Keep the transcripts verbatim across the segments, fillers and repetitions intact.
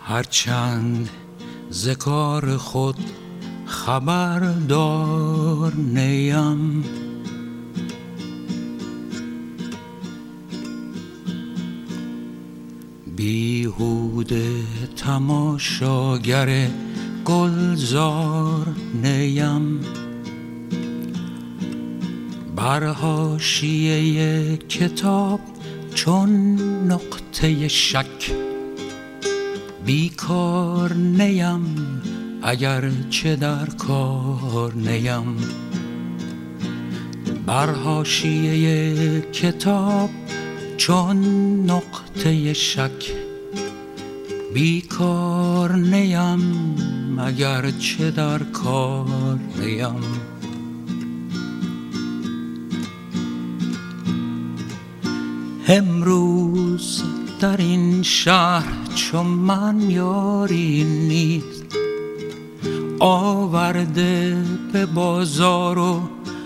هرچند ز کار خود خبردار نیم، بیهوده تماشاگر گلزار نیم. بر حاشیه کتاب چون نقطه شک بیکار نیم، اگر چه در کار نیم. بر حاشیه کتاب چون نقطه شک بیکار نیم، اگر چه در کار نیم. امروز در این شهر چون من یاری نیست، آورده به بازار و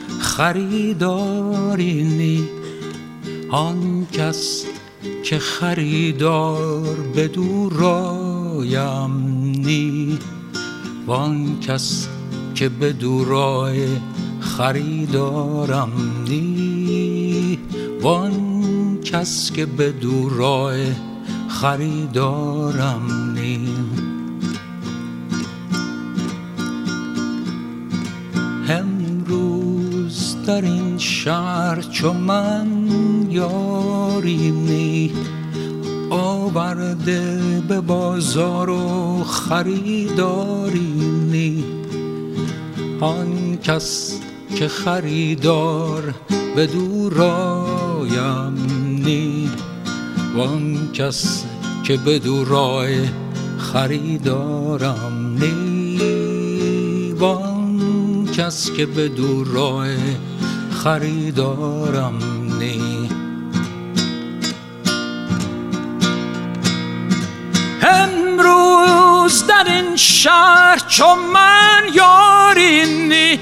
خریداری نیست. آن کس که خریدار بدو رایم نی، وان کس که بدو رای خریدارم نی، وان کس که بدو رای خریدارم نی. امروز در این شهر چو من یاری نی، آورده به بازار و خریداری نی. آن کس که خریدار بدو رایم نی، وان کس که بدو رای خریدارم نی، وان کس که بدو رای خریدارم نی. امروز در این شهر چو من یاری نی،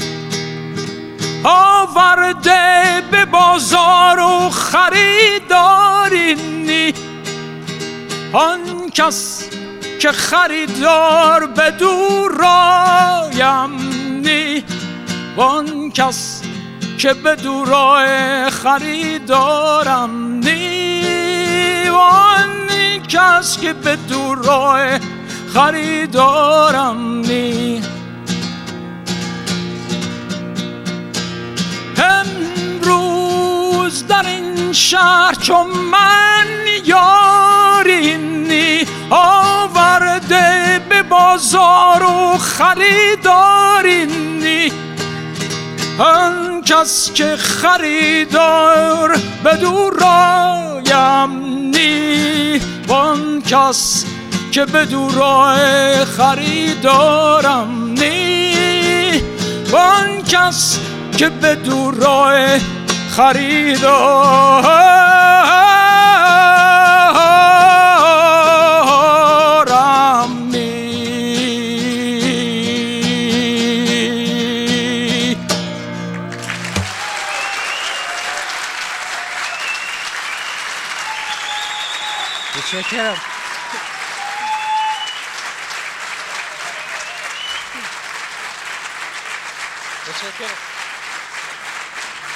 آورده به بازار و خریداری نی. آن کس که خریدار بدو رایم نی، وان کس که بدو رای خریدارم نی، وان کس که بدو رای خریدارم نی. امروز در این شهر چون من یاری نی، آورده به بازار و خریداری نی. آن کس که خریدار بدو رایم نی، وان کس که بدو رای خریدارم نی، وان کس که بدو رای خریدارم نی. متشکرم. متشکرم.